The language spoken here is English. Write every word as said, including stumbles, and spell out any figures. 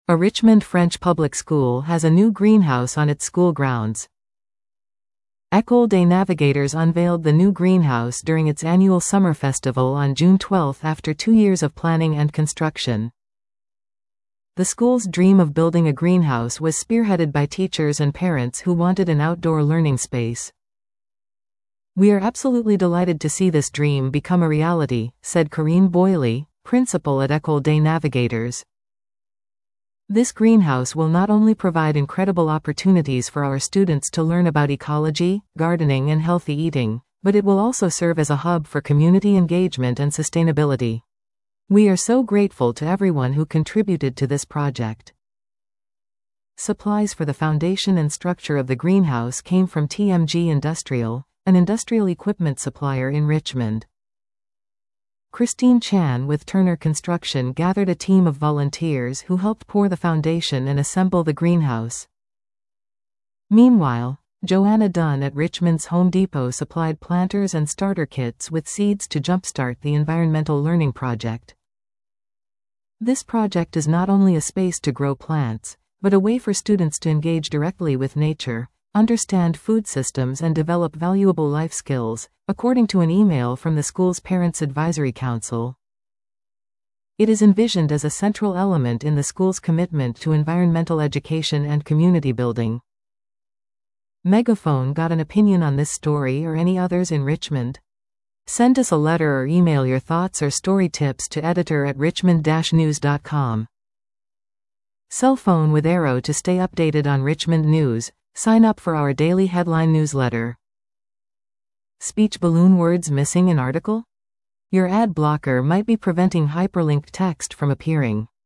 A Richmond French public school has a new greenhouse on its school grounds. École des Navigateurs unveiled the new greenhouse during its annual summer festival on June twelfth after two years of planning and construction. The school's dream of building a greenhouse was spearheaded by teachers and parents who wanted an outdoor learning space. "We are absolutely delighted to see this dream become a reality," said Corinne Boyle, principal at École des Navigateurs. "This greenhouse will not only provide incredible opportunities for our students to learn about ecology, gardening and healthy eating, but it will also serve as a hub for community engagement and sustainability. We are so grateful to everyone who contributed to this project." Supplies for the foundation and structure of the greenhouse came from T M G Industrial, an industrial equipment supplier in Richmond. Christine Chan with Turner Construction gathered a team of volunteers who helped pour the foundation and assemble the greenhouse. Meanwhile, Joanna Dunn at Richmond's Home Depot supplied planters and starter kits with seeds to jumpstart the environmental learning project. This project is not only a space to grow plants, but a way for students to engage directly with nature, understand food systems and develop valuable life skills, according to an email from the school's Parents Advisory Council. It is envisioned as a central element in the school's commitment to environmental education and community building. Megaphone got an opinion on this story or any others in Richmond? Send us a letter or email your thoughts or story tips to editor at richmond dash news dot com. Cell phone with Arrow to stay updated on Richmond news. Sign up for our daily headline newsletter. Speech balloon words missing in article? Your ad blocker might be preventing hyperlinked text from appearing.